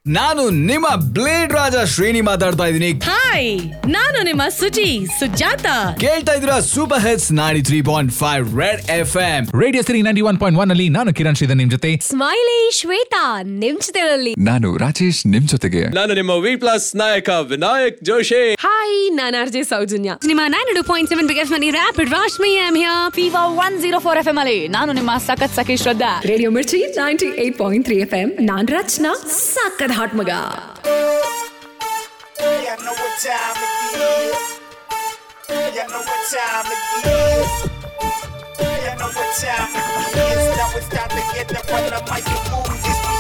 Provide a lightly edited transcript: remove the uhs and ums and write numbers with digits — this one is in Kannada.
ನಾನು ನಿಮ್ಮ ಬ್ಲೇಡ್ ರಾಜ ಶ್ರೇಣಿ ಮಾತಾಡ್ತಾ ಇದ್ದೀನಿ. ಹಾಯ್, ನಾನು ನಿಮ್ಮ ಸುಜಿ ಸುಜಾತ. ಕೇಳ್ತಾ ಇದ್ದೀರಾ super hits 93.5 red FM. Radio Siri 91.1 ಅಲ್ಲಿ ನಾನು ಕಿರಣ್ ಶ್ರೀಧರ್ ನಿಮ್ ಜೊತೆ. ಸ್ಮೈಲಿ ಶ್ವೇತಾ ನಿಮ್ ಜೊತೆಯಲ್ಲಿ. ನಾನು ರಾಜೇಶ್ ನಿಮ್ ಜೊತೆಗೆ. ನಾನು ನಿಮ್ಮ ವಿ+ ನಾಯಕ ವಿನಾಯಕ್ ಜೋಶಿ. ಹಾಯ್, ನಾನು ಆರ್ಜೆ ಸೌಜನ್ಯ. ನಿಮ್ಮ 92.7 big F rapid Rashmi am here. Fever 104 FM ಅಲ್ಲಿ ನಾನು ನಿಮ್ಮ ಸಖತ್ ಸಖಿ ಶ್ರದ್ಧಾ. ರೇಡಿಯೋ ಮಿರ್ಚಿ 98.3 FM. ನಾನ್ ರಚನಾ ಸಖತ್ ಹಾಟ್ ಮಗ. Now it's time to get up on the mic and move this